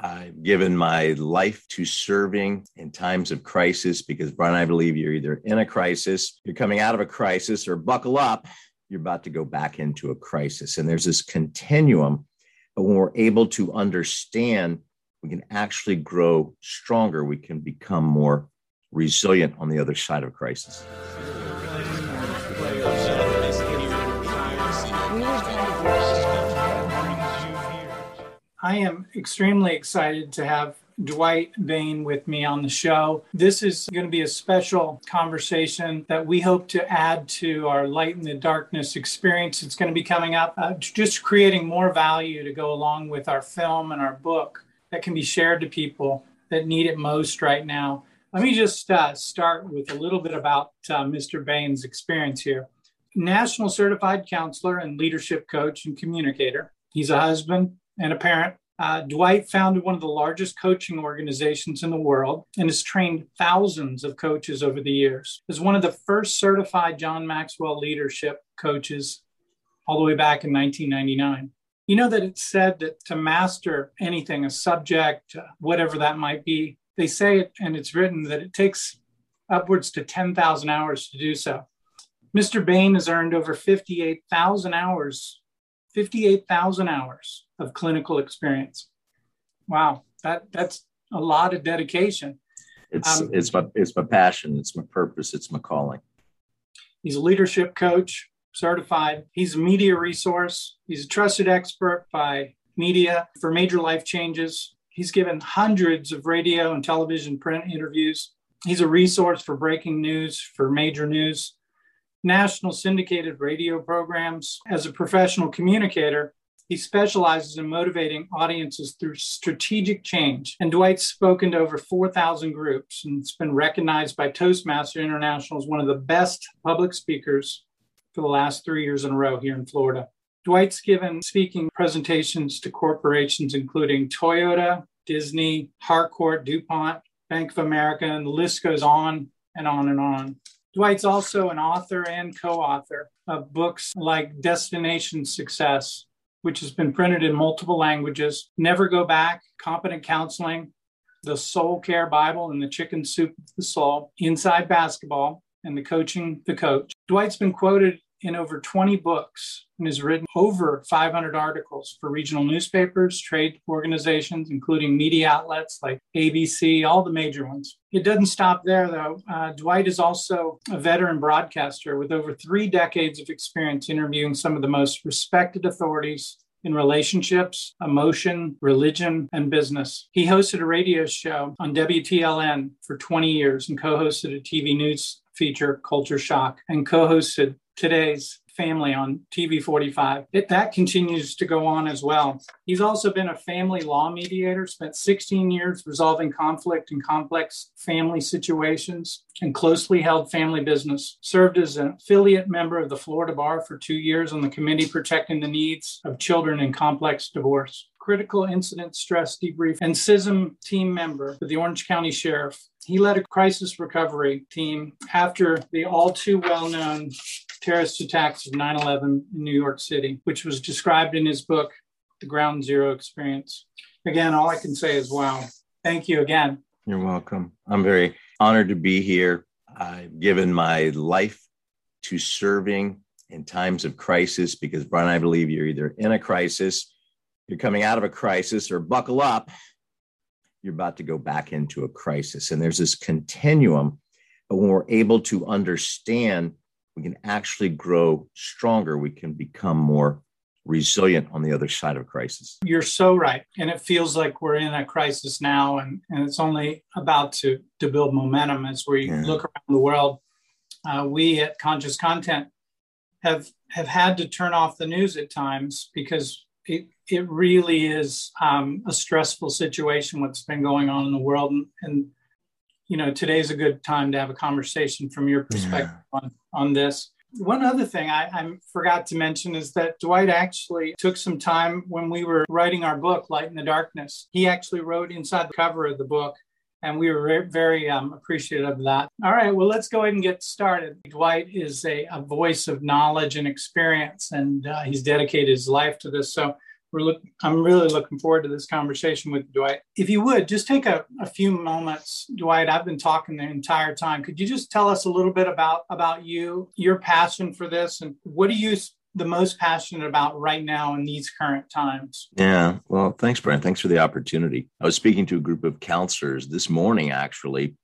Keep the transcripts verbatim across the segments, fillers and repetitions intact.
I've given my life to serving in times of crisis because, Brian, I believe you're either in a crisis, you're coming out of a crisis, or buckle up, you're about to go back into a crisis. And there's this continuum. But when we're able to understand, we can actually grow stronger. We can become more resilient on the other side of a crisis. I am extremely excited to have Dwight Bain with me on the show. This is going to be a special conversation that we hope to add to our Light in the Darkness experience. It's going to be coming up, uh, just creating more value to go along with our film and our book that can be shared to people that need it most right now. Let me just uh, start with a little bit about uh, Mister Bain's experience here. National Certified Counselor and Leadership Coach and Communicator. He's a husband and a parent. Uh, Dwight founded one of the largest coaching organizations in the world and has trained thousands of coaches over the years. As one of the first certified John Maxwell leadership coaches all the way back in nineteen ninety-nine. You know that it's said that to master anything, a subject, uh, whatever that might be, they say it and it's written that it takes upwards to ten thousand hours to do so. Mister Bain has earned over fifty-eight thousand hours fifty-eight thousand hours of clinical experience. Wow, that that's a lot of dedication. It's um, it's my it's my passion. It's my purpose. It's my calling. He's a leadership coach, certified. He's a media resource. He's a trusted expert by media for major life changes. He's given hundreds of radio and television print interviews. He's a resource for breaking news, for major news, national syndicated radio programs. As a professional communicator, he specializes in motivating audiences through strategic change. And Dwight's spoken to over four thousand groups and it's been recognized by Toastmaster International as one of the best public speakers for the last three years in a row here in Florida. Dwight's given speaking presentations to corporations including Toyota, Disney, Harcourt, DuPont, Bank of America, and the list goes on and on and on. Dwight's also an author and co-author of books like Destination Success, which has been printed in multiple languages, Never Go Back, Competent Counseling, The Soul Care Bible and the Chicken Soup of the Soul, Inside Basketball, and The Coaching the Coach. Dwight's been quoted in over twenty books and has written over five hundred articles for regional newspapers, trade organizations, including media outlets like A B C, all the major ones. It doesn't stop there, though. Uh, Dwight is also a veteran broadcaster with over three decades of experience interviewing some of the most respected authorities in relationships, emotion, religion, and business. He hosted a radio show on W T L N for twenty years and co-hosted a T V news feature, Culture Shock, and co-hosted Today's Family on T V forty-five. It, that continues to go on as well. He's also been a family law mediator, spent sixteen years resolving conflict in complex family situations and closely held family business. Served as an affiliate member of the Florida Bar for two years on the committee protecting the needs of children in complex divorce. Critical incident stress debrief and C I S M team member for the Orange County Sheriff. He led a crisis recovery team after the all too well-known terrorist attacks of nine eleven in New York City, which was described in his book, The Ground Zero Experience. Again, all I can say is, wow. Thank you again. You're welcome. I'm very honored to be here. I've given my life to serving in times of crisis because, Brian, I believe you're either in a crisis, you're coming out of a crisis, or buckle up, you're about to go back into a crisis. And there's this continuum. But when we're able to understand, we can actually grow stronger. We can become more resilient on the other side of a crisis. You're so right. And it feels like we're in a crisis now, and, and it's only about to, to build momentum as we yeah. look around the world. Uh, we at Conscious Content have have had to turn off the news at times because it it really is um, a stressful situation, what's been going on in the world. And, and you know, today's a good time to have a conversation from your perspective yeah. on, on this. One other thing I, I forgot to mention is that Dwight actually took some time when we were writing our book, Light in the Darkness. He actually wrote inside the cover of the book, and we were very um, appreciative of that. All right, well, let's go ahead and get started. Dwight is a, a voice of knowledge and experience, and uh, he's dedicated his life to this. So We're look, I'm really looking forward to this conversation with Dwight. If you would, just take a, a few moments, Dwight. I've been talking the entire time. Could you just tell us a little bit about, about you, your passion for this, and what are you the most passionate about right now in these current times? Yeah, well, thanks, Brent. Thanks for the opportunity. I was speaking to a group of counselors this morning, actually,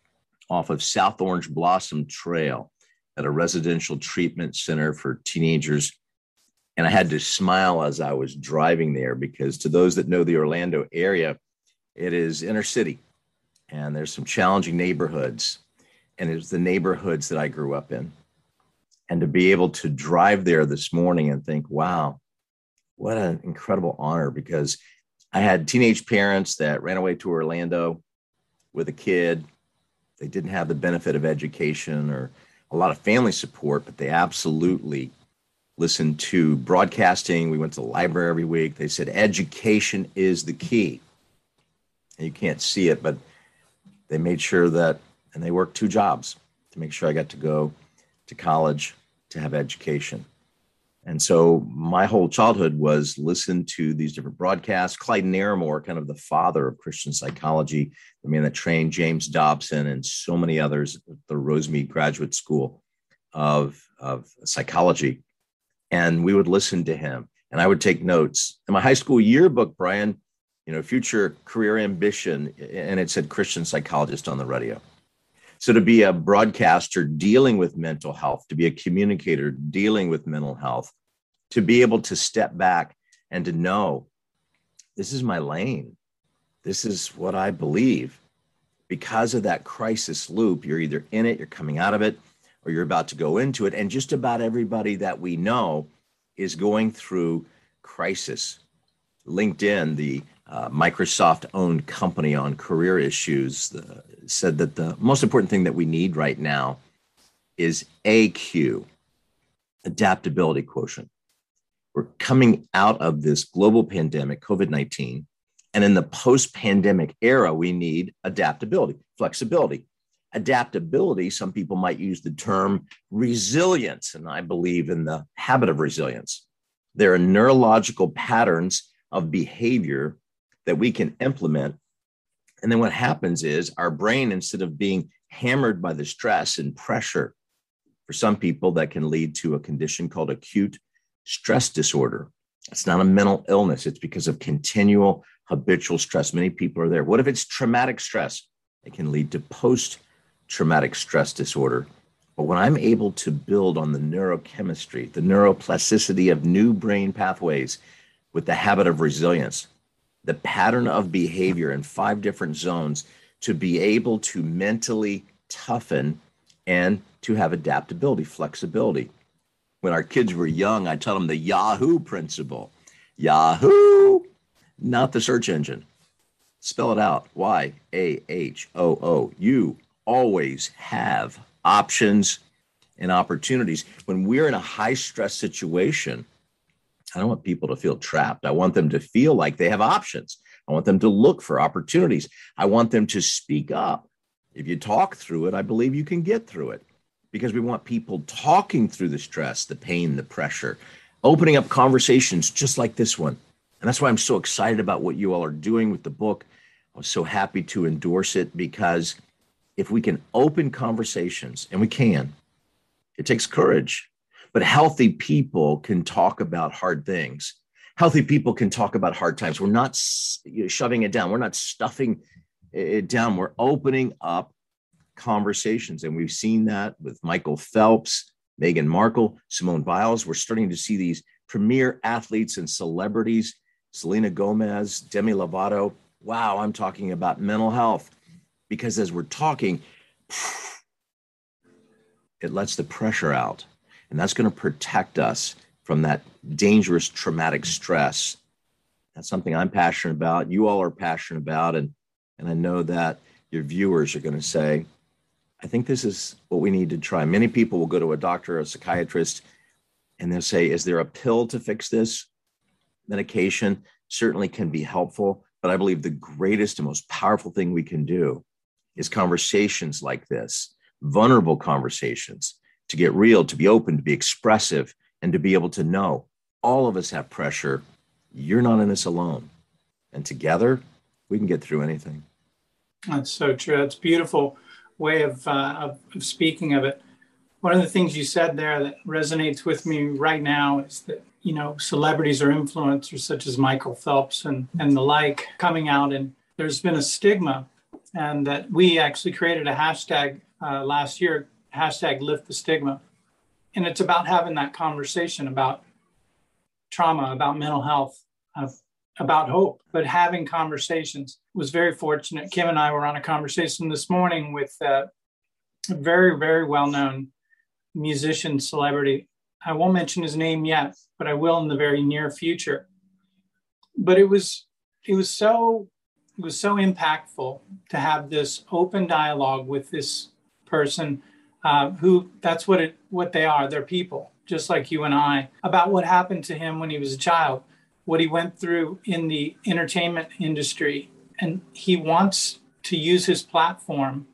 off of South Orange Blossom Trail at a residential treatment center for teenagers. And I had to smile as I was driving there because to those that know the Orlando area, it is inner city and there's some challenging neighborhoods. And it's the neighborhoods that I grew up in. And to be able to drive there this morning and think, wow, what an incredible honor, because I had teenage parents that ran away to Orlando with a kid. They didn't have the benefit of education or a lot of family support, but they absolutely listened to broadcasting. We went to the library every week. They said education is the key. And you can't see it, but they made sure that, and they worked two jobs to make sure I got to go to college to have education. And so my whole childhood was listen to these different broadcasts. Clyde Naramore, kind of the father of Christian psychology, the man that trained James Dobson and so many others at the Rosemead Graduate School of, of Psychology. And we would listen to him and I would take notes. In my high school yearbook, Brian, you know, future career ambition, and it said Christian psychologist on the radio. So to be a broadcaster dealing with mental health, to be a communicator dealing with mental health, to be able to step back and to know this is my lane. This is what I believe. Because of that crisis loop, you're either in it, you're coming out of it, or you're about to go into it. And just about everybody that we know is going through crisis. LinkedIn, the uh, Microsoft-owned company on career issues, uh, said that the most important thing that we need right now is A Q, adaptability quotient. We're coming out of this global pandemic, COVID nineteen, and in the post-pandemic era, we need adaptability, flexibility. Adaptability, some people might use the term resilience, and I believe in the habit of resilience. There are neurological patterns of behavior that we can implement. And then what happens is our brain, instead of being hammered by the stress and pressure, for some people that can lead to a condition called acute stress disorder. It's not a mental illness. It's because of continual habitual stress. Many people are there. What if it's traumatic stress? It can lead to post-traumatic stress disorder. But when I'm able to build on the neurochemistry, the neuroplasticity of new brain pathways with the habit of resilience, the pattern of behavior in five different zones to be able to mentally toughen and to have adaptability, flexibility. When our kids were young, I taught them the Yahoo principle. Yahoo, not the search engine. Spell it out. Y A H O O. You always have options and opportunities. When we're in a high stress situation, I don't want people to feel trapped. I want them to feel like they have options. I want them to look for opportunities. I want them to speak up. If you talk through it, I believe you can get through it, because we want people talking through the stress, the pain, the pressure, opening up conversations just like this one. And that's why I'm so excited about what you all are doing with the book. I was so happy to endorse it, because if we can open conversations, and we can, it takes courage. But healthy people can talk about hard things. Healthy people can talk about hard times. We're not shoving it down. We're not stuffing it down. We're opening up conversations. And we've seen that with Michael Phelps, Meghan Markle, Simone Biles. We're starting to see these premier athletes and celebrities, Selena Gomez, Demi Lovato. Wow, I'm talking about mental health, because as we're talking, it lets the pressure out. And that's going to protect us from that dangerous traumatic stress. That's something I'm passionate about. You all are passionate about. And, and I know that your viewers are going to say, I think this is what we need to try. Many people will go to a doctor or a psychiatrist and they'll say, is there a pill to fix this? Medication certainly can be helpful, but I believe the greatest and most powerful thing we can do is conversations like this, vulnerable conversations, to get real, to be open, to be expressive, and to be able to know all of us have pressure. you're not in this alone. And together, we can get through anything. That's so true. That's a beautiful way of, uh, of, of speaking of it. One of the things you said there that resonates with me right now is that, you know, celebrities or influencers such as Michael Phelps and, and the like coming out, and there's been a stigma, and that we actually created a hashtag uh, last year, hashtag lift the stigma. And it's about having that conversation about trauma, about mental health, uh, about hope, but having conversations. Was very fortunate. Kim and I were on a conversation this morning with uh, a very, very well-known musician celebrity. I won't mention his name yet, but I will in the very near future. But it was it was so it was so impactful to have this open dialogue with this person uh, who that's what it what they are. They're people just like you and I, about what happened to him when he was a child, what he went through in the entertainment industry, and he wants to use his platform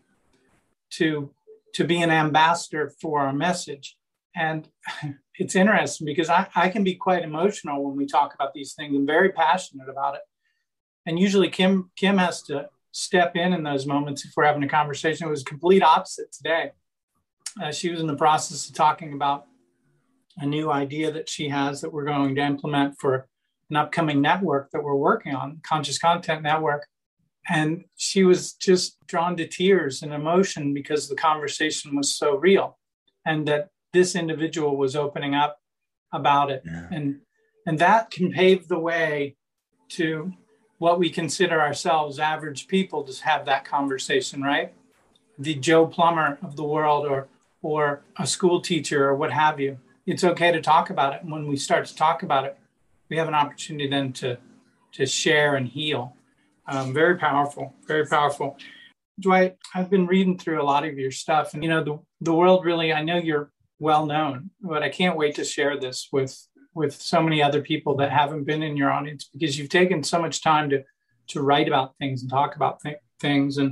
to to be an ambassador for our message. And it's interesting because I, I can be quite emotional when we talk about these things. I'm very passionate about it. And usually Kim Kim has to step in in those moments if we're having a conversation. It was complete opposite today. Uh, she was in the process of talking about a new idea that she has that we're going to implement for an upcoming network that we're working on, Conscious Content Network. And she was just drawn to tears and emotion because the conversation was so real, and that this individual was opening up about it. Yeah. And, and that can pave the way to what we consider ourselves average people to have that conversation, right? The Joe Plumber of the world, or, or a school teacher, or what have you. It's okay to talk about it. And when we start to talk about it, we have an opportunity then to, to share and heal. Um, very powerful, very powerful. Dwight, I've been reading through a lot of your stuff, and you know, the, the world really, I know you're well known, but I can't wait to share this with, with so many other people that haven't been in your audience, because you've taken so much time to, to write about things and talk about th- things. And,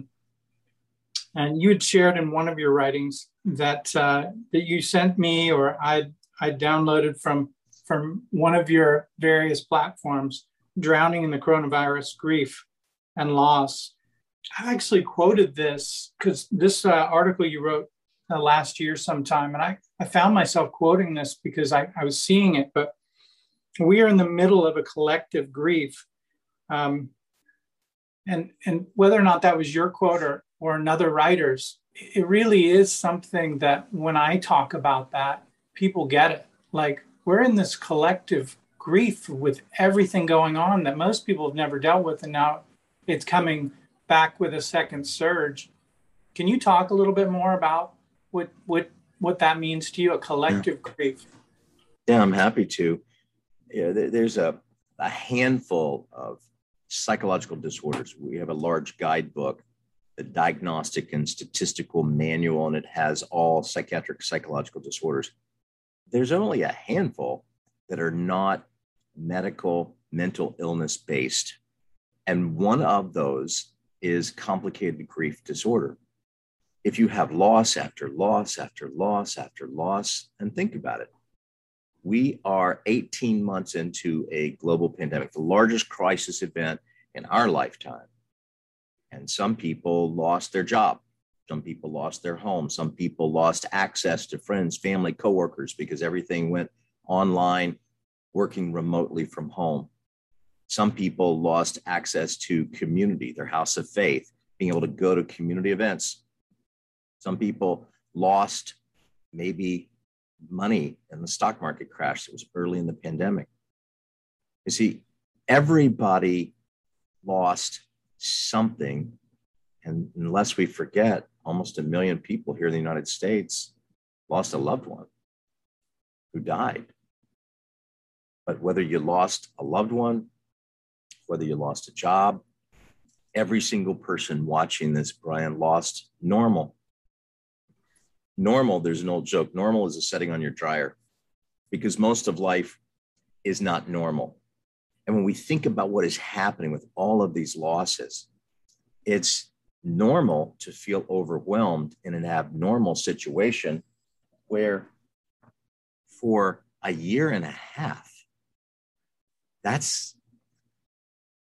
and you had shared in one of your writings that, uh, that you sent me, or I, I downloaded from, from one of your various platforms, Drowning in the Coronavirus, Grief and Loss. I actually quoted this because this uh, article you wrote uh, last year sometime, and I, I found myself quoting this because I, I was seeing it, but we are in the middle of a collective grief. Um, and, and whether or not that was your quote or, or another writer's, it really is something that when I talk about that, people get it. Like, we're in this collective grief with everything going on that most people have never dealt with, and now it's coming back with a second surge. Can you talk a little bit more about what what what that means to you, a collective yeah. grief? Yeah, I'm happy to. Yeah, there's a, a handful of psychological disorders. We have a large guidebook, the Diagnostic and Statistical Manual, and it has all psychiatric psychological disorders. There's only a handful that are not medical, mental illness based. And one of those is complicated grief disorder. If you have loss after loss after loss after loss, and think about it, we are eighteen months into a global pandemic, the largest crisis event in our lifetime. And some people lost their job. Some people lost their home. Some people lost access to friends, family, coworkers, because everything went online, working remotely from home. Some people lost access to community, their house of faith, being able to go to community events. Some people lost maybe money in the stock market crash that was early in the pandemic. You see, everybody lost something. And unless we forget, almost a million people here in the United States lost a loved one who died. But whether you lost a loved one, whether you lost a job, every single person watching this, Brian, lost normal. Normal, there's an old joke. Normal is a setting on your dryer, because most of life is not normal. And when we think about what is happening with all of these losses, it's normal to feel overwhelmed in an abnormal situation where for a year and a half, that's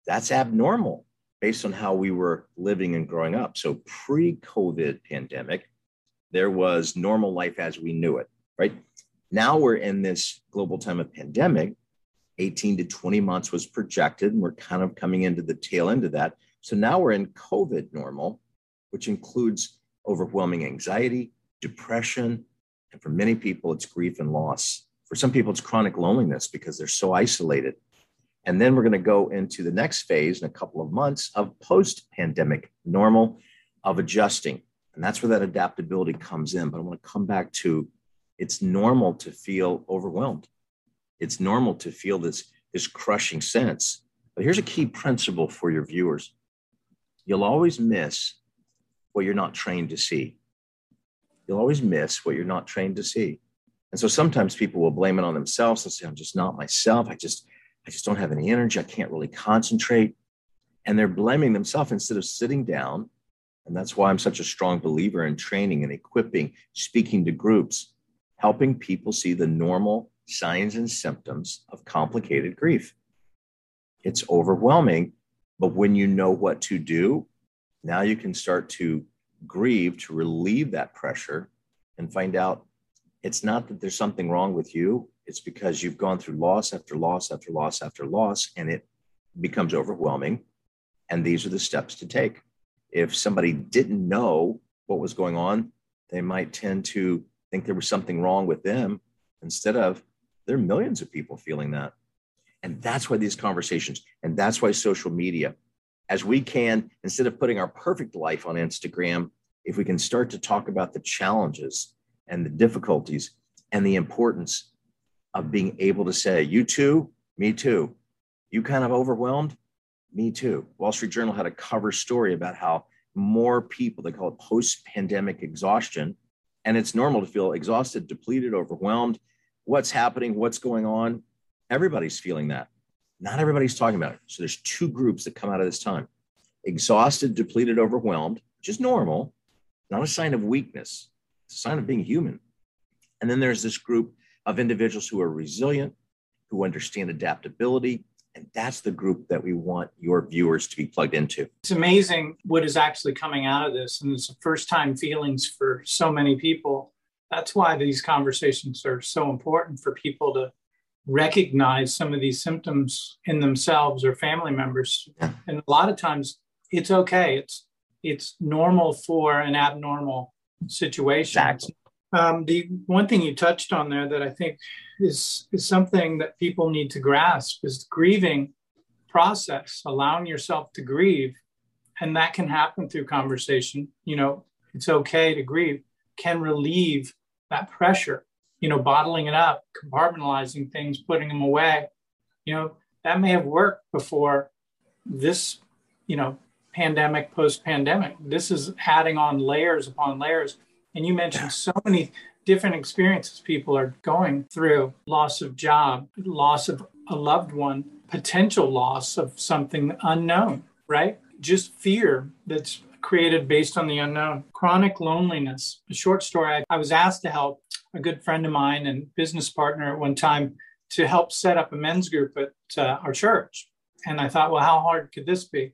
That's abnormal based on how we were living and growing up. So pre-COVID pandemic, there was normal life as we knew it, right? Now we're in this global time of pandemic. eighteen to twenty months was projected, and we're kind of coming into the tail end of that. So now we're in COVID normal, which includes overwhelming anxiety, depression, and for many people, it's grief and loss. For some people, it's chronic loneliness because they're so isolated. And then we're going to go into the next phase in a couple of months of post-pandemic normal, of adjusting. And that's where that adaptability comes in. But I want to come back to, it's normal to feel overwhelmed. It's normal to feel this, this crushing sense. But here's a key principle for your viewers. You'll always miss what you're not trained to see. You'll always miss what you're not trained to see. And so sometimes people will blame it on themselves. They'll say, I'm just not myself. I just, I just don't have any energy. I can't really concentrate. And they're blaming themselves instead of sitting down. And that's why I'm such a strong believer in training and equipping, speaking to groups, helping people see the normal signs and symptoms of complicated grief. It's overwhelming, but when you know what to do, now you can start to grieve, to relieve that pressure and find out it's not that there's something wrong with you. It's because you've gone through loss after loss after loss after loss, and it becomes overwhelming. And these are the steps to take. If somebody didn't know what was going on, they might tend to think there was something wrong with them instead of there are millions of people feeling that. And that's why these conversations, and that's why social media, as we can, instead of putting our perfect life on Instagram, if we can start to talk about the challenges and the difficulties and the importance of being able to say, you too, me too. You kind of overwhelmed? Me too. Wall Street Journal had a cover story about how more people, they call it post-pandemic exhaustion, and it's normal to feel exhausted, depleted, overwhelmed. What's happening? What's going on? Everybody's feeling that. Not everybody's talking about it. So there's two groups that come out of this time. Exhausted, depleted, overwhelmed, which is normal, not a sign of weakness. It's a sign of being human. And then there's this group of individuals who are resilient, who understand adaptability. And that's the group that we want your viewers to be plugged into. It's amazing what is actually coming out of this. And it's the first time feelings for so many people. That's why these conversations are so important for people to recognize some of these symptoms in themselves or family members. Yeah. And a lot of times it's okay. It's it's normal for an abnormal situation. Exactly. Um, the one thing you touched on there that I think is, is something that people need to grasp is the grieving process, allowing yourself to grieve. And that can happen through conversation. You know, it's okay to grieve, can relieve that pressure, you know, bottling it up, compartmentalizing things, putting them away. You know, that may have worked before this, you know, pandemic, post-pandemic. This is adding on layers upon layers. And you mentioned so many different experiences people are going through: loss of job, loss of a loved one, potential loss of something unknown, right? Just fear that's created based on the unknown. Chronic loneliness. A short story, I, I was asked to help a good friend of mine and business partner at one time to help set up a men's group at uh, our church. And I thought, well, how hard could this be?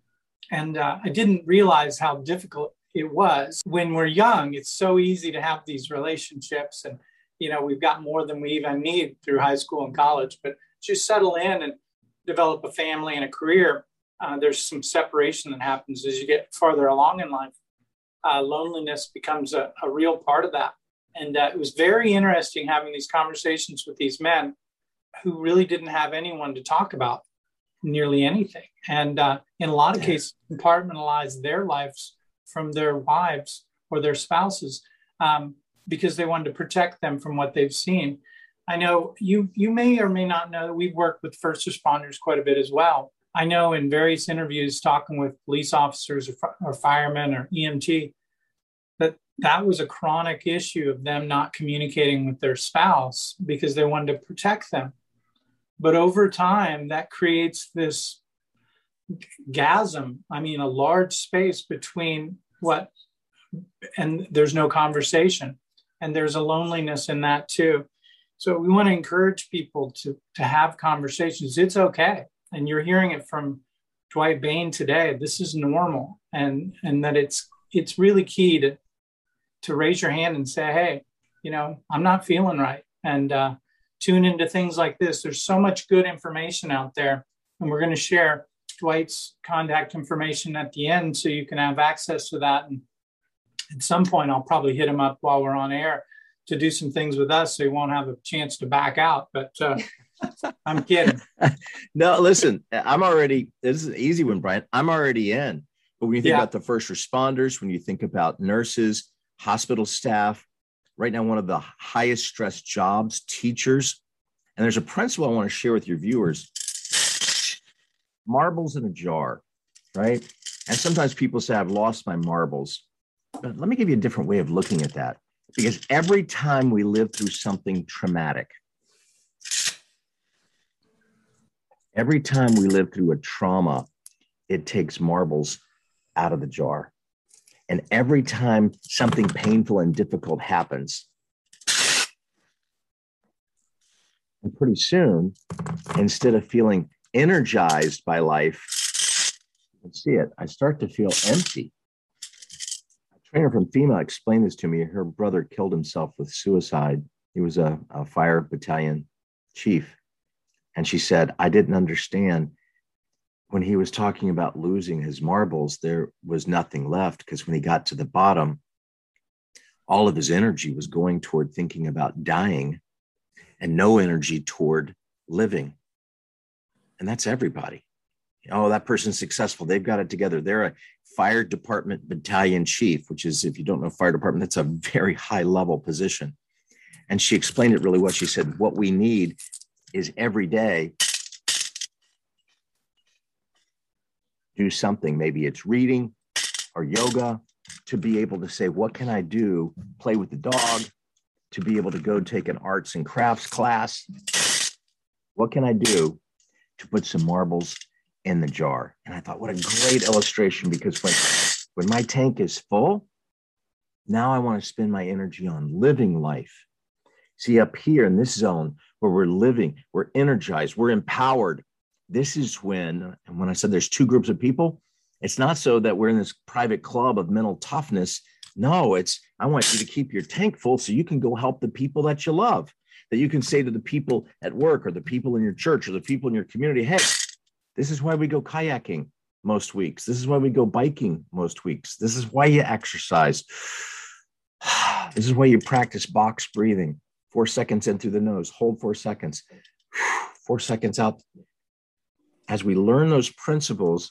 And uh, I didn't realize how difficult it was. When we're young, it's so easy to have these relationships, and you know, we've got more than we even need through high school and college. But just settle in and develop a family and a career. Uh, there's some separation that happens as you get farther along in life. Uh, loneliness becomes a, a real part of that. And uh, it was very interesting having these conversations with these men who really didn't have anyone to talk about nearly anything. And uh, in a lot of cases, compartmentalize their lives from their wives or their spouses um, because they wanted to protect them from what they've seen. I know you you may or may not know that we've worked with first responders quite a bit as well. I know in various interviews talking with police officers or, or firemen or E M T, that that was a chronic issue of them not communicating with their spouse because they wanted to protect them. But over time, that creates this chasm, I mean, a large space between what, and there's no conversation. And there's a loneliness in that too. So we want to encourage people to, to have conversations. It's okay. And you're hearing it from Dwight Bain today, this is normal, and and that it's it's really key to to raise your hand and say, hey, you know, I'm not feeling right, and uh, tune into things like this. There's so much good information out there, and we're going to share Dwight's contact information at the end so you can have access to that. And at some point, I'll probably hit him up while we're on air to do some things with us, so he won't have a chance to back out. But uh, I'm kidding. No, listen, I'm already, this is an easy one, Brian. I'm already in. But when you think Yeah. about the first responders, when you think about nurses, hospital staff, right now, one of the highest stress jobs, teachers. And there's a principle I want to share with your viewers. Marbles in a jar, right? And sometimes people say, I've lost my marbles. But let me give you a different way of looking at that. Because every time we live through something traumatic, every time we live through a trauma, it takes marbles out of the jar. And every time something painful and difficult happens, and pretty soon, instead of feeling energized by life, you can see it, I start to feel empty. A trainer from FEMA explained this to me. Her brother killed himself with suicide. He was a, a fire battalion chief. And she said, I didn't understand. When he was talking about losing his marbles, there was nothing left, because when he got to the bottom, all of his energy was going toward thinking about dying and no energy toward living. And that's everybody. Oh, that person's successful. They've got it together. They're a fire department battalion chief, which is, if you don't know fire department, that's a very high level position. And she explained it really well. She said, what we need is every day do something. Maybe it's reading or yoga, to be able to say, what can I do? Play with the dog, to be able to go take an arts and crafts class. What can I do to put some marbles in the jar? And I thought, what a great illustration, because when, when my tank is full, now I want to spend my energy on living life. See, up here in this zone where we're living, we're energized, we're empowered. This is when, and when I said there's two groups of people, it's not so that we're in this private club of mental toughness. No, it's, I want you to keep your tank full so you can go help the people that you love, that you can say to the people at work or the people in your church or the people in your community, hey, this is why we go kayaking most weeks. This is why we go biking most weeks. This is why you exercise. This is why you practice box breathing. Four seconds in through the nose, hold four seconds, four seconds out. As we learn those principles,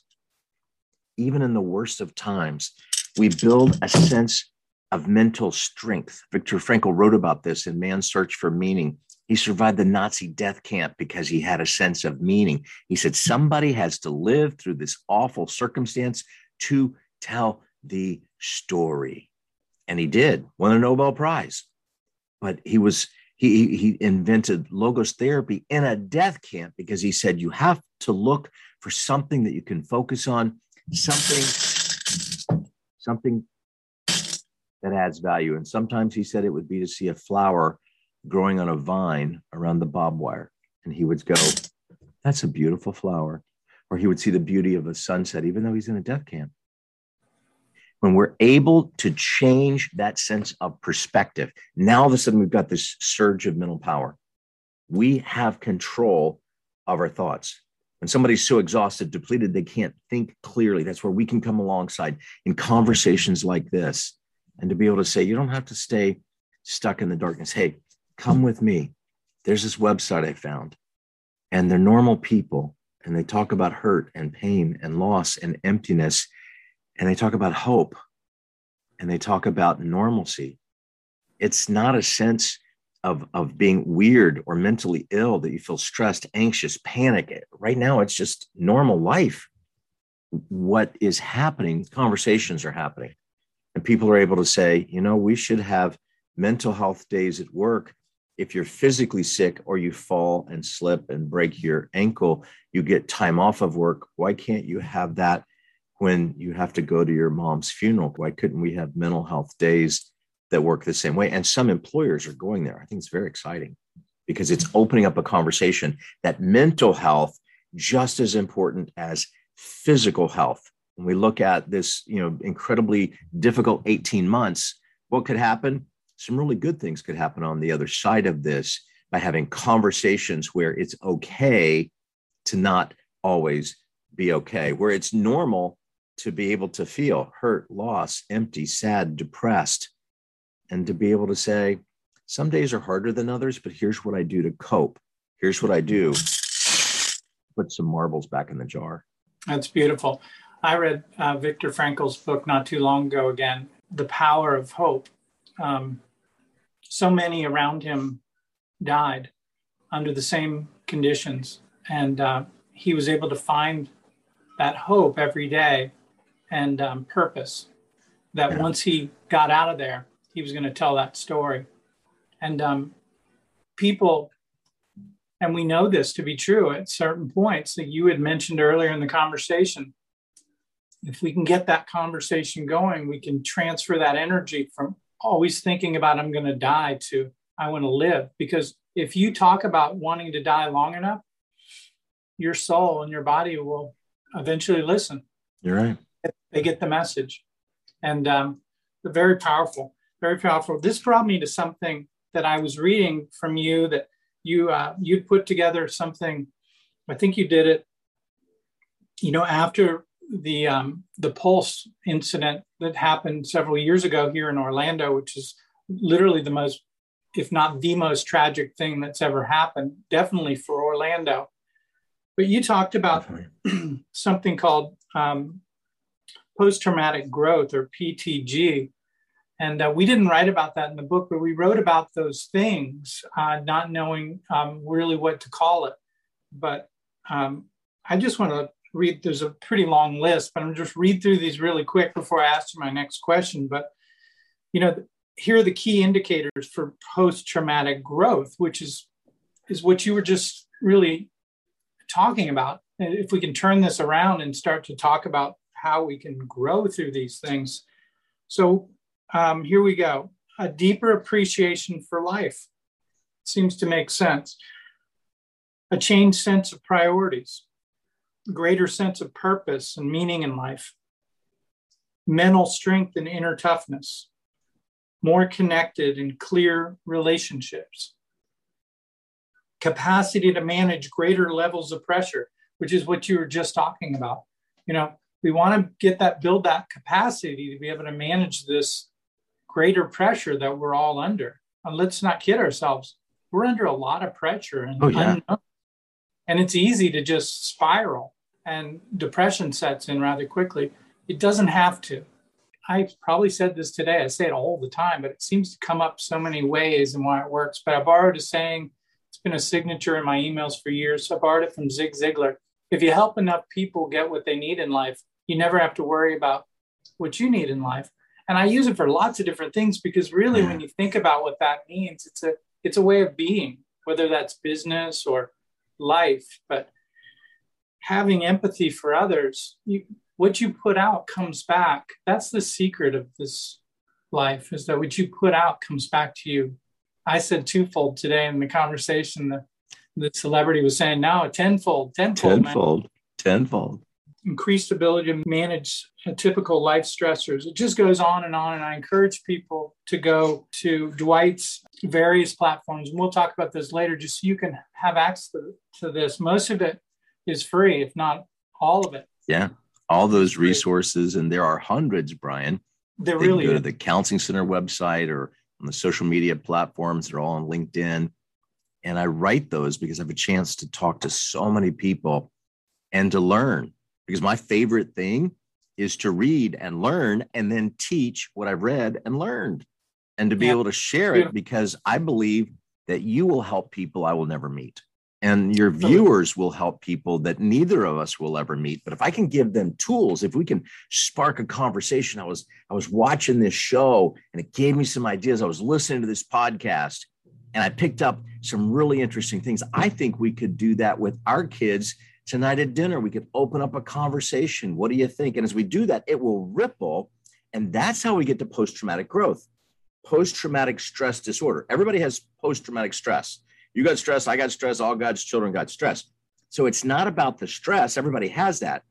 even in the worst of times, we build a sense of mental strength. Viktor Frankl wrote about this in Man's Search for Meaning. He survived the Nazi death camp because he had a sense of meaning. He said, somebody has to live through this awful circumstance to tell the story. And he did, won a Nobel Prize. But he was he he invented logos therapy in a death camp, because he said you have to look for something that you can focus on, something, something that adds value. And sometimes he said it would be to see a flower growing on a vine around the barbed wire. And he would go, that's a beautiful flower. Or he would see the beauty of a sunset, even though he's in a death camp. When we're able to change that sense of perspective, now all of a sudden we've got this surge of mental power. We have control of our thoughts. When somebody's so exhausted, depleted, they can't think clearly. That's where we can come alongside in conversations like this, and to be able to say, you don't have to stay stuck in the darkness. Hey, come with me. There's this website I found, and they're normal people, and they talk about hurt and pain and loss and emptiness. And they talk about hope, and they talk about normalcy. It's not a sense of, of being weird or mentally ill that you feel stressed, anxious, panic. Right now, it's just normal life. What is happening, conversations are happening. And people are able to say, you know, we should have mental health days at work. If you're physically sick or you fall and slip and break your ankle, you get time off of work. Why can't you have that when you have to go to your mom's funeral? Why couldn't we have mental health days that work the same way? And some employers are going there. I think it's very exciting, because it's opening up a conversation that mental health just as important as physical health. When we look at this, you know, incredibly difficult eighteen months, what could happen? Some really good things could happen on the other side of this by having conversations where it's okay to not always be okay, where it's normal to be able to feel hurt, lost, empty, sad, depressed, and to be able to say, some days are harder than others, but here's what I do to cope. Here's what I do. Put some marbles back in the jar. That's beautiful. I read uh, Viktor Frankl's book not too long ago again, The Power of Hope. Um, so many around him died under the same conditions. And uh, he was able to find that hope every day and um, purpose that yeah. once he got out of there, he was going to tell that story. And um, people, and we know this to be true at certain points that you had mentioned earlier in the conversation, if we can get that conversation going, we can transfer that energy from always thinking about I'm going to die to I want to live. Because if you talk about wanting to die long enough, your soul and your body will eventually listen. You're right. They get the message. And um, they're very powerful, very powerful. This brought me to something that I was reading from you that you, uh, you'd put together something. I think you did it, you know, after the um, the Pulse incident that happened several years ago here in Orlando, which is literally the most, if not the most tragic thing that's ever happened, definitely for Orlando. But you talked about something called um, post-traumatic growth, or P T G. And uh, we didn't write about that in the book, but we wrote about those things, uh, not knowing um, really what to call it. But um, I just want to read, there's a pretty long list, but I'm just read through these really quick before I ask you my next question. But, you know, here are the key indicators for post-traumatic growth, which is, is what you were just really talking about. If we can turn this around and start to talk about how we can grow through these things. So um, here we go. A deeper appreciation for life. Seems to make sense. A changed sense of priorities. Greater sense of purpose and meaning in life. Mental strength and inner toughness. More connected and clear relationships. Capacity to manage greater levels of pressure, which is what you were just talking about. You know, we want to get that, build that capacity to be able to manage this greater pressure that we're all under. And let's not kid ourselves. We're under a lot of pressure and oh, yeah. unknown. And it's easy to just spiral and depression sets in rather quickly. It doesn't have to. I probably said this today. I say it all the time, but it seems to come up so many ways and why it works. But I borrowed a saying. It's been a signature in my emails for years. I borrowed it from Zig Ziglar. If you help enough people get what they need in life, you never have to worry about what you need in life. And I use it for lots of different things because really when you think about what that means, it's a it's a way of being, whether that's business or life. But having empathy for others, you, what you put out comes back. That's the secret of this life, is that what you put out comes back to you. I said twofold today in the conversation. The, the celebrity was saying, no, tenfold, tenfold. Tenfold, man. tenfold. Increased ability to manage typical life stressors. It just goes on and on. And I encourage people to go to Dwight's various platforms. And we'll talk about this later, just so you can have access to this. Most of it is free, if not all of it. Yeah, all those resources. And there are hundreds, Brian. There they really can go is. to the Counseling Center website or on the social media platforms. They're all on LinkedIn. And I write those because I have a chance to talk to so many people and to learn. Because my favorite thing is to read and learn and then teach what I've read and learned, and to be yeah. able to share it, because I believe that you will help people I will never meet. And your viewers will help people that neither of us will ever meet. But if I can give them tools, if we can spark a conversation, I was, I was watching this show and it gave me some ideas. I was listening to this podcast and I picked up some really interesting things. I think we could do that with our kids tonight at dinner. We could open up a conversation. What do you think? And as we do that, it will ripple. And that's how we get to post-traumatic growth, post-traumatic stress disorder. Everybody has post-traumatic stress. You got stress, I got stress, all God's children got stress. So it's not about the stress. Everybody has that.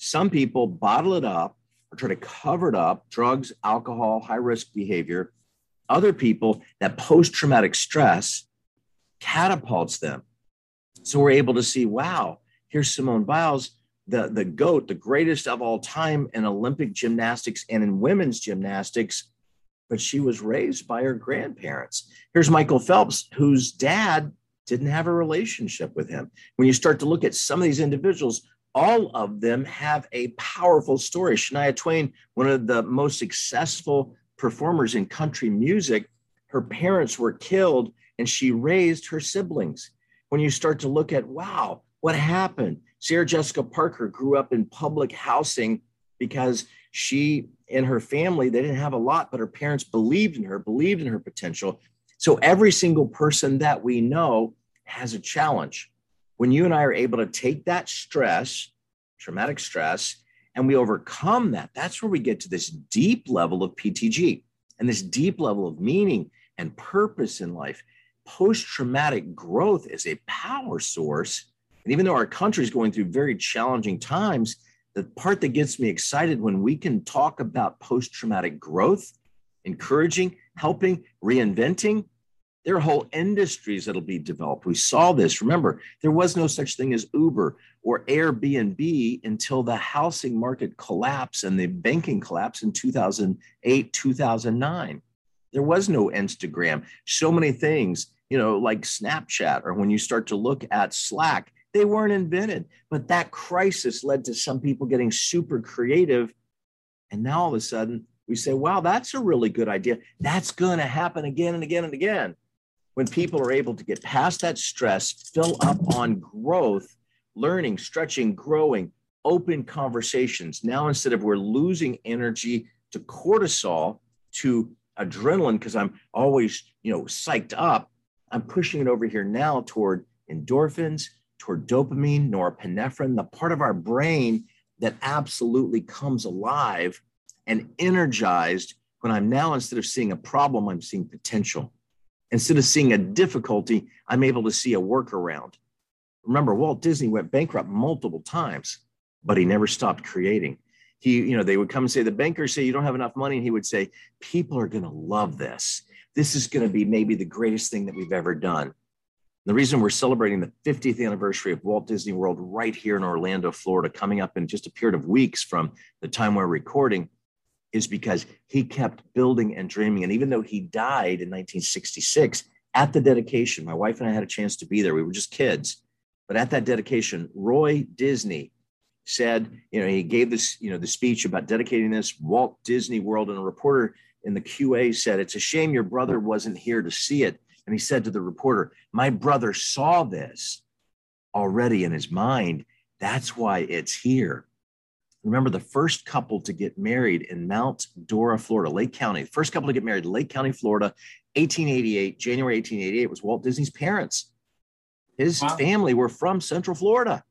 Some people bottle it up or try to cover it up, drugs, alcohol, high-risk behavior. Other people, that post-traumatic stress catapults them. So we're able to see, wow, here's Simone Biles, the, the GOAT, the greatest of all time in Olympic gymnastics and in women's gymnastics, but she was raised by her grandparents. Here's Michael Phelps, whose dad didn't have a relationship with him. When you start to look at some of these individuals, all of them have a powerful story. Shania Twain, one of the most successful performers in country music, her parents were killed and she raised her siblings. When you start to look at, wow, what happened? Sarah Jessica Parker grew up in public housing because she and her family, they didn't have a lot, but her parents believed in her, believed in her potential. So every single person that we know has a challenge. When you and I are able to take that stress, traumatic stress, and we overcome that, that's where we get to this deep level of P T G and this deep level of meaning and purpose in life. Post-traumatic growth is a power source. And even though our country is going through very challenging times, the part that gets me excited when we can talk about post-traumatic growth, encouraging, helping, reinventing, there are whole industries that'll be developed. We saw this. Remember, there was no such thing as Uber or Airbnb until the housing market collapsed and the banking collapse in two thousand eight, two thousand nine. There was no Instagram. So many things, you know, like Snapchat, or when you start to look at Slack, they weren't invented. But that crisis led to some people getting super creative. And now all of a sudden we say, wow, that's a really good idea. That's going to happen again and again and again. When people are able to get past that stress, fill up on growth, learning, stretching, growing, open conversations. Now, instead of we're losing energy to cortisol, to adrenaline, because I'm always, you know, psyched up, I'm pushing it over here now toward endorphins, toward dopamine, norepinephrine, the part of our brain that absolutely comes alive and energized when I'm now, instead of seeing a problem, I'm seeing potential. Instead of seeing a difficulty, I'm able to see a workaround. Remember, Walt Disney went bankrupt multiple times, but he never stopped creating. He, you know, they would come and say, the bankers say you don't have enough money. And he would say, people are going to love this. This is going to be maybe the greatest thing that we've ever done. The reason we're celebrating the fiftieth anniversary of Walt Disney World right here in Orlando, Florida, coming up in just a period of weeks from the time we're recording, is because he kept building and dreaming. And even though he died in nineteen sixty-six, at the dedication, my wife and I had a chance to be there. We were just kids. But at that dedication, Roy Disney said, you know, he gave this, you know, the speech about dedicating this Walt Disney World. And a reporter in the Q A said, it's a shame your brother wasn't here to see it. And he said to the reporter, my brother saw this already in his mind. That's why it's here. Remember, the first couple to get married in Mount Dora, Florida, Lake County, the first couple to get married in Lake County, Florida, eighteen eighty-eight, January eighteen eighty-eight, was Walt Disney's parents. His wow. family were from Central Florida.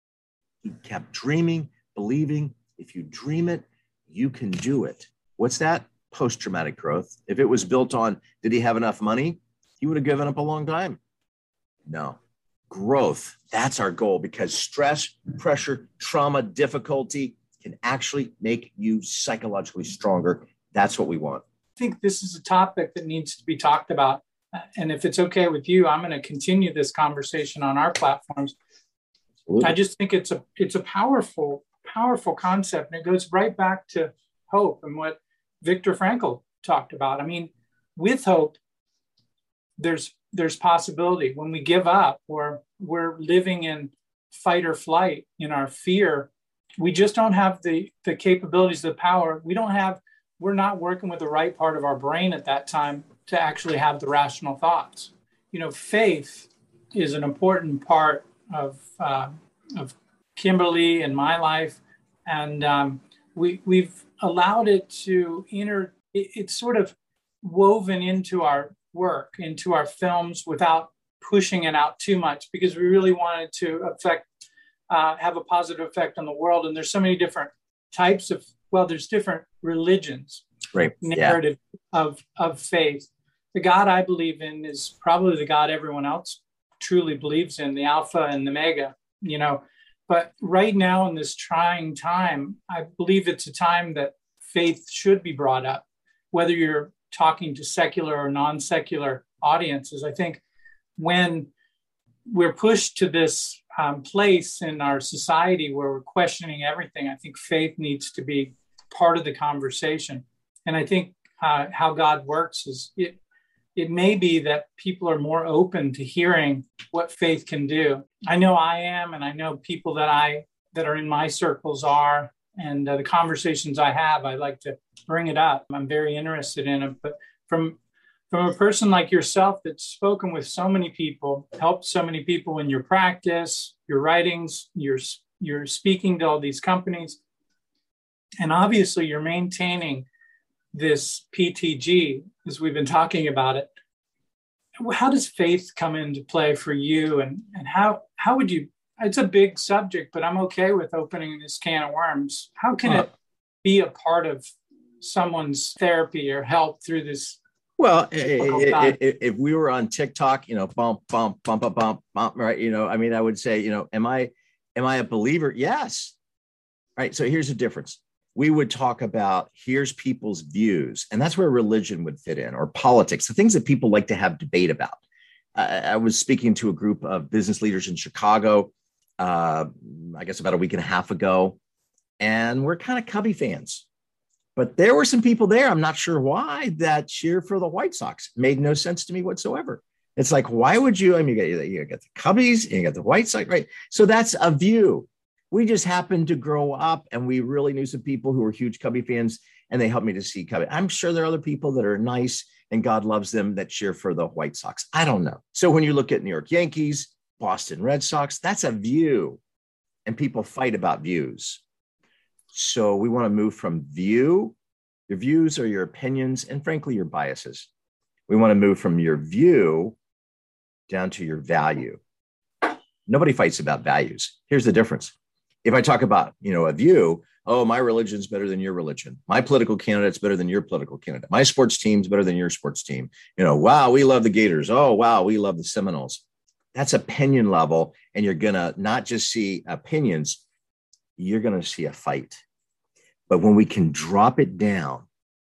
He kept dreaming, believing. If you dream it, you can do it. What's that? Post-traumatic growth. If it was built on, did he have enough money? He would have given up a long time. No. Growth. That's our goal, because stress, pressure, trauma, difficulty can actually make you psychologically stronger. That's what we want. I think this is a topic that needs to be talked about. And if it's okay with you, I'm going to continue this conversation on our platforms. Absolutely. I just think it's a it's a powerful, powerful concept. And it goes right back to hope and what Viktor Frankl talked about. I mean, with hope, there's there's possibility. When we give up or we're living in fight or flight, in our fear, we just don't have the, the capabilities, the power. We don't have, we're not working with the right part of our brain at that time to actually have the rational thoughts. You know, faith is an important part of, uh, of Kimberly and my life. And um, we, we've allowed it to enter, it, it's sort of woven into our work, into our films, without pushing it out too much, because we really wanted to affect, uh, have a positive effect on the world. And there's so many different types of, well, there's different religions, right? Narrative yeah. of, of faith. The God I believe in is probably the God everyone else truly believes in, the Alpha and the Omega. You know, But right now in this trying time, I believe it's a time that faith should be brought up, whether you're talking to secular or non-secular audiences. I think when we're pushed to this um, place in our society where we're questioning everything, I think faith needs to be part of the conversation. And I think uh, how God works is it, it may be that people are more open to hearing what faith can do. I know I am, and I know people that I that are in my circles are, and uh, the conversations I have, I like to bring it up. I'm very interested in it. But from from a person like yourself that's spoken with so many people, helped so many people in your practice, your writings, your you're speaking to all these companies, and obviously you're maintaining this P T G as we've been talking about it. How does faith come into play for you, and and how how would you? It's a big subject, but I'm okay with opening this can of worms. How can uh, it be a part of someone's therapy or help through this? Well, if, if we were on TikTok, you know, bump, bump, bump, bump, bump, bump, right? You know, I mean, I would say, you know, am I, am I a believer? Yes. Right. So here's the difference. We would talk about here's people's views, and that's where religion would fit in, or politics, the things that people like to have debate about. I, I was speaking to a group of business leaders in Chicago, uh, I guess about a week and a half ago, and we're kind of Cubby fans. But there were some people there, I'm not sure why, that cheer for the White Sox. Made no sense to me whatsoever. It's like, why would you? I mean, you got, you got the Cubbies and you got the White Sox, right? So that's a view. We just happened to grow up, and we really knew some people who were huge Cubby fans, and they helped me to see Cubby. I'm sure there are other people that are nice and God loves them that cheer for the White Sox. I don't know. So when you look at New York Yankees, Boston Red Sox, that's a view, and people fight about views. So we want to move from view. Your views are your opinions and, frankly, your biases. We want to move from your view down to your value. Nobody fights about values. Here's the difference. If I talk about, you know, a view, oh, my religion's better than your religion. My political candidate's better than your political candidate. My sports team's better than your sports team. You know, wow, we love the Gators. Oh, wow, we love the Seminoles. That's opinion level. And you're going to not just see opinions, you're going to see a fight. But when we can drop it down,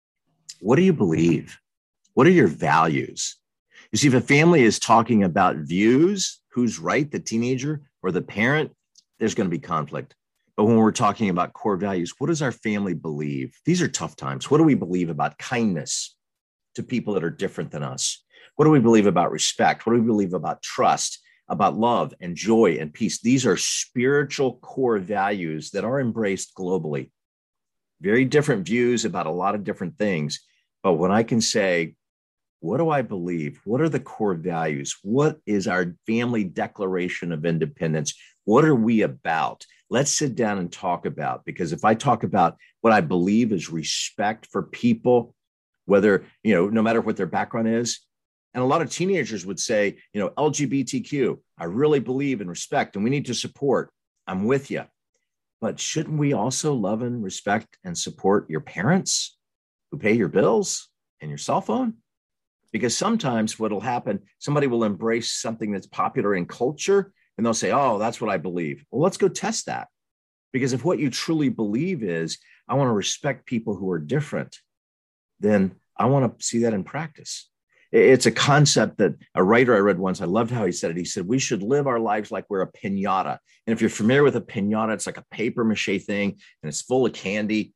what do you believe? What are your values? You see, if a family is talking about views, who's right, the teenager or the parent, there's going to be conflict. But when we're talking about core values, what does our family believe? These are tough times. What do we believe about kindness to people that are different than us? What do we believe about respect? What do we believe about trust, about love and joy and peace? These are spiritual core values that are embraced globally. Very different views about a lot of different things. But when I can say, what do I believe? What are the core values? What is our family declaration of independence? What are we about? Let's sit down and talk about, because if I talk about what I believe is respect for people, whether, you know, no matter what their background is, and a lot of teenagers would say, you know, L G B T Q, I really believe in respect and we need to support. I'm with you. But shouldn't we also love and respect and support your parents who pay your bills and your cell phone? Because sometimes what will happen, somebody will embrace something that's popular in culture and they'll say, oh, that's what I believe. Well, let's go test that. Because if what you truly believe is, I want to respect people who are different, then I want to see that in practice. It's a concept that a writer I read once, I loved how he said it. He said, we should live our lives like we're a piñata. And if you're familiar with a piñata, it's like a paper mache thing and it's full of candy.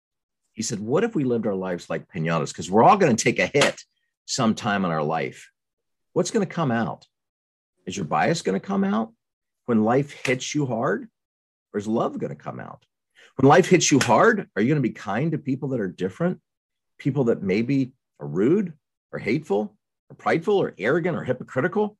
He said, what if we lived our lives like piñatas? Because we're all going to take a hit sometime in our life. What's going to come out? Is your bias going to come out when life hits you hard? Or is love going to come out? When life hits you hard, are you going to be kind to people that are different? People that maybe are rude or hateful or prideful or arrogant or hypocritical?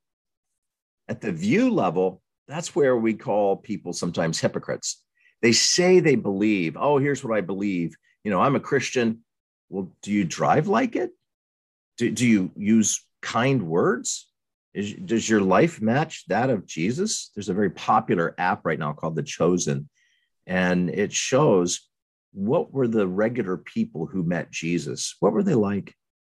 At the view level, that's where we call people sometimes hypocrites. They say they believe, oh, here's what I believe. You know, I'm a Christian. Well, do you drive like it? Do, do you use kind words? Is, does your life match that of Jesus? There's a very popular app right now called The Chosen, and it shows what were the regular people who met Jesus? What were they like?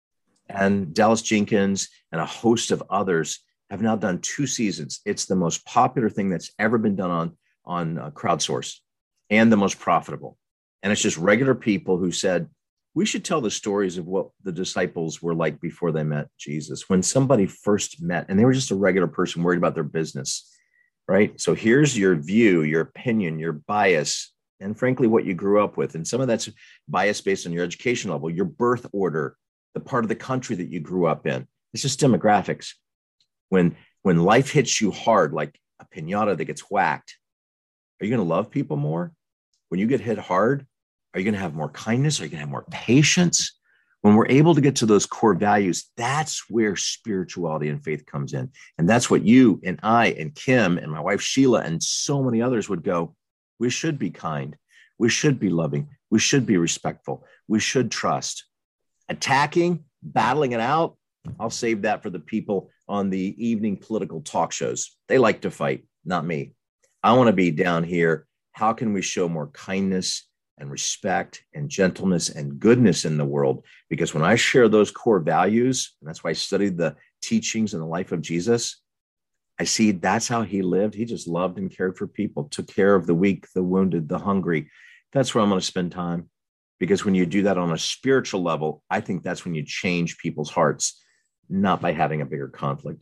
And Dallas Jenkins and a host of others have now done two seasons. It's the most popular thing that's ever been done on, on uh, crowdsource and the most profitable. And it's just regular people who said, we should tell the stories of what the disciples were like before they met Jesus. When somebody first met, and they were just a regular person worried about their business, right? So here's your view, your opinion, your bias, and frankly, what you grew up with. And some of that's bias based on your education level, your birth order, the part of the country that you grew up in. It's just demographics. When, when life hits you hard, like a piñata that gets whacked, are you going to love people more? When you get hit hard, are you going to have more kindness? Are you going to have more patience? When we're able to get to those core values, that's where spirituality and faith comes in. And that's what you and I and Kim and my wife, Sheila, and so many others would go, we should be kind. We should be loving. We should be respectful. We should trust. Attacking, battling it out, I'll save that for the people on the evening political talk shows. They like to fight, not me. I want to be down here. How can we show more kindness and respect and gentleness and goodness in the world? Because when I share those core values, and that's why I studied the teachings and the life of Jesus, I see that's how he lived. He just loved and cared for people, took care of the weak, the wounded, the hungry. That's where I'm going to spend time. Because when you do that on a spiritual level, I think that's when you change people's hearts, not by having a bigger conflict.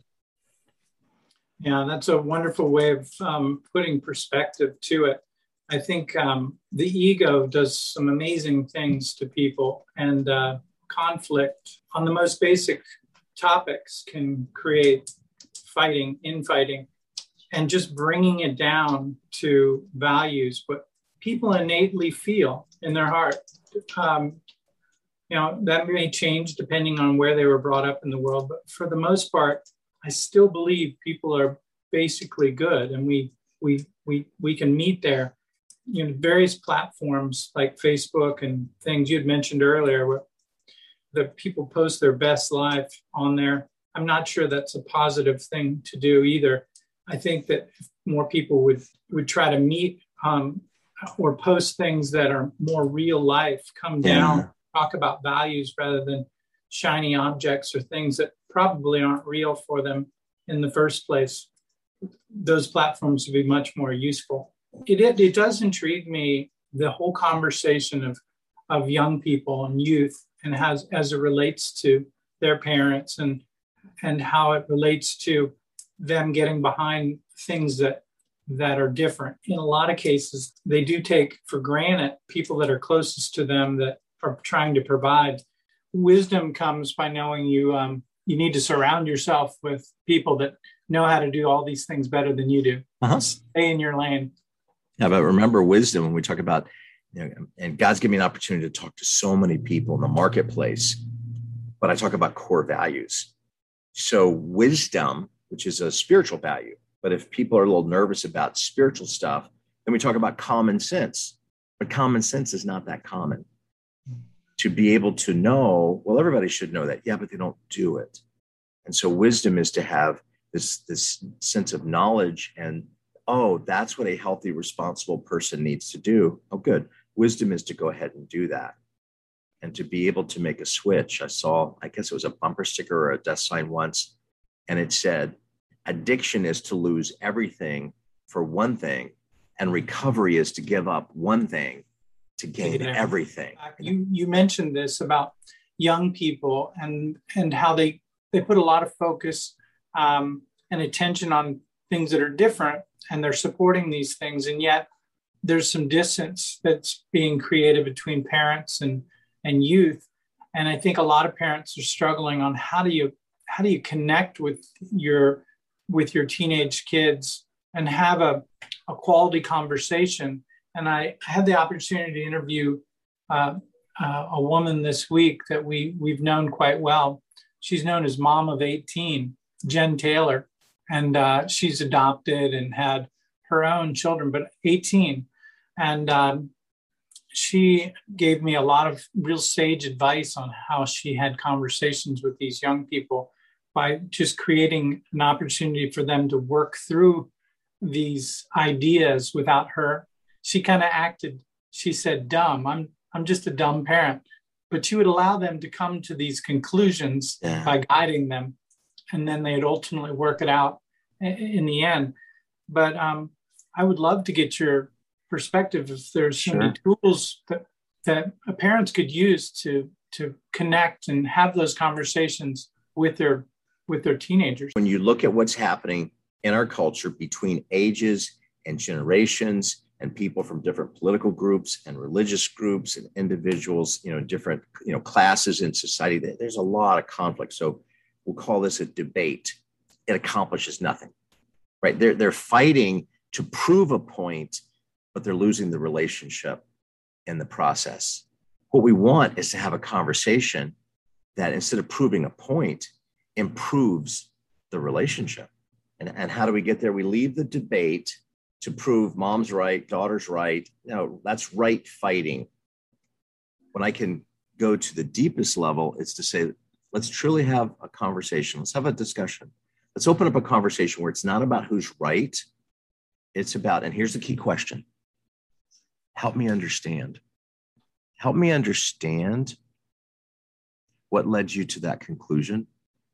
Yeah, that's a wonderful way of um, putting perspective to it. I think um, the ego does some amazing things to people, and uh, conflict on the most basic topics can create fighting, infighting, and just bringing it down to values, what people innately feel in their heart. Um, you know, that may change depending on where they were brought up in the world, but for the most part, I still believe people are basically good, and we we we we can meet there. You know, various platforms like Facebook and things you had mentioned earlier, where the people post their best life on there. I'm not sure that's a positive thing to do either. I think that if more people would would try to meet um, or post things that are more real life, come down, yeah. talk about values rather than shiny objects or things that probably aren't real for them in the first place, those platforms would be much more useful. It, it, it does intrigue me, the whole conversation of, of young people and youth, and has, as it relates to their parents, and, and how it relates to them getting behind things that, that are different. In a lot of cases, they do take for granted people that are closest to them that are trying to provide. Wisdom comes by knowing you um, you need to surround yourself with people that know how to do all these things better than you do. Uh-huh. Stay in your lane. Yeah, but remember wisdom when we talk about, you know, and God's given me an opportunity to talk to so many people in the marketplace, but I talk about core values. So wisdom, which is a spiritual value, but if people are a little nervous about spiritual stuff, then we talk about common sense. But common sense is not that common. To be able to know, well, everybody should know that. Yeah, but they don't do it. And so wisdom is to have this, this sense of knowledge and, oh, that's what a healthy, responsible person needs to do. Oh, good. Wisdom is to go ahead and do that. And to be able to make a switch. I saw, I guess it was a bumper sticker or a death sign once, and it said, addiction is to lose everything for one thing, and recovery is to give up one thing to gain everything. You you mentioned this about young people and and how they they put a lot of focus um, and attention on things that are different, and they're supporting these things, and yet there's some distance that's being created between parents and and youth. And I think a lot of parents are struggling on how do you how do you connect with your with your teenage kids and have a, a quality conversation. And I had the opportunity to interview uh, uh, a woman this week that we, we've known quite well. She's known as Mom of eighteen, Jen Taylor. And uh, she's adopted and had her own children, but eighteen. And um, she gave me a lot of real sage advice on how she had conversations with these young people by just creating an opportunity for them to work through these ideas without her. She kind of acted, she said, dumb. I'm I'm just a dumb parent. But she would allow them to come to these conclusions yeah. by guiding them. And then they'd ultimately work it out in the end. But um, I would love to get your perspective if there's so Sure. many tools that, that parents could use to to connect and have those conversations with their with their teenagers. When you look at what's happening in our culture between ages and generations and people from different political groups and religious groups and individuals, you know, different, you know, classes in society, there's a lot of conflict. So we'll call this a debate. It accomplishes nothing, right? They're, they're fighting to prove a point, but they're losing the relationship in the process. What we want is to have a conversation that, instead of proving a point, improves the relationship. And, and how do we get there? We leave the debate to prove mom's right, daughter's right. No, that's right fighting. When I can go to the deepest level, it's to say, let's truly have a conversation. Let's have a discussion. Let's open up a conversation where it's not about who's right. It's about, and here's the key question: help me understand. Help me understand what led you to that conclusion.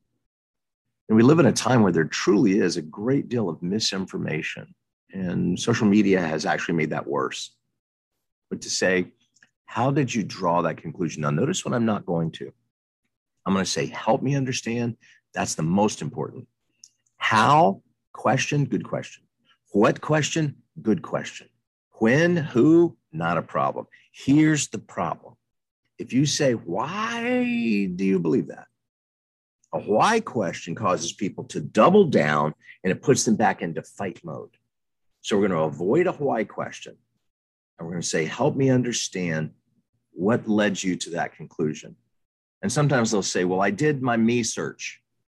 And we live in a time where there truly is a great deal of misinformation, and social media has actually made that worse. But to say, how did you draw that conclusion? Now, notice what I'm not going to. I'm going to say, help me understand. That's the most important. How? Question, good question. What question? Good question. When? Who? Not a problem. Here's the problem. If you say, why do you believe that? A why question causes people to double down, and it puts them back into fight mode. So we're going to avoid a why question. And we're going to say, help me understand what led you to that conclusion. And sometimes they'll say, well, I did my me search.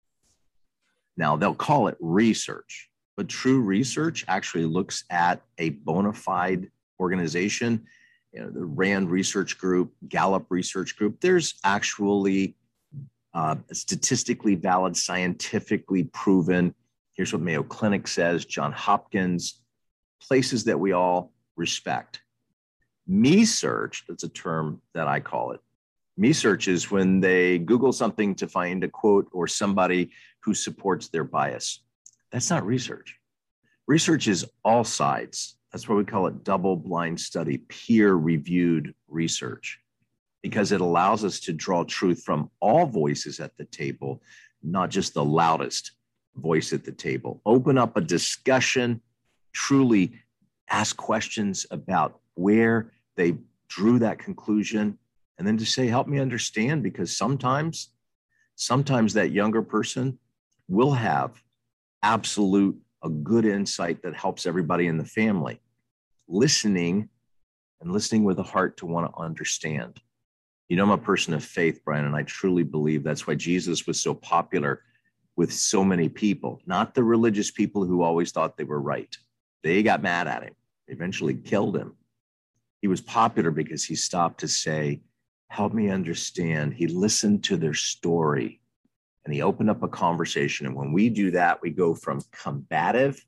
Now, they'll call it research, but true research actually looks at a bona fide organization, you know, the RAND Research Group, Gallup Research Group. There's actually uh, statistically valid, scientifically proven. Here's what Mayo Clinic says, Johns Hopkins, places that we all respect. Me search, that's a term that I call it. Me search is when they Google something to find a quote or somebody who supports their bias. That's not research. Research is all sides. That's why we call it double-blind study, peer-reviewed research, because it allows us to draw truth from all voices at the table, not just the loudest voice at the table. Open up a discussion, truly ask questions about where they drew that conclusion, and then to say, help me understand, because sometimes, sometimes that younger person will have absolute, a good insight that helps everybody in the family. Listening, and listening with a heart to want to understand. You know, I'm a person of faith, Brian, and I truly believe that's why Jesus was so popular with so many people, not the religious people who always thought they were right. They got mad at him, eventually killed him. He was popular because he stopped to say, help me understand. He listened to their story and he opened up a conversation. And when we do that, we go from combative,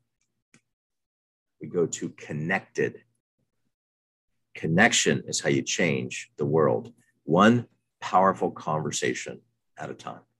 we go to connected. Connection is how you change the world, one powerful conversation at a time.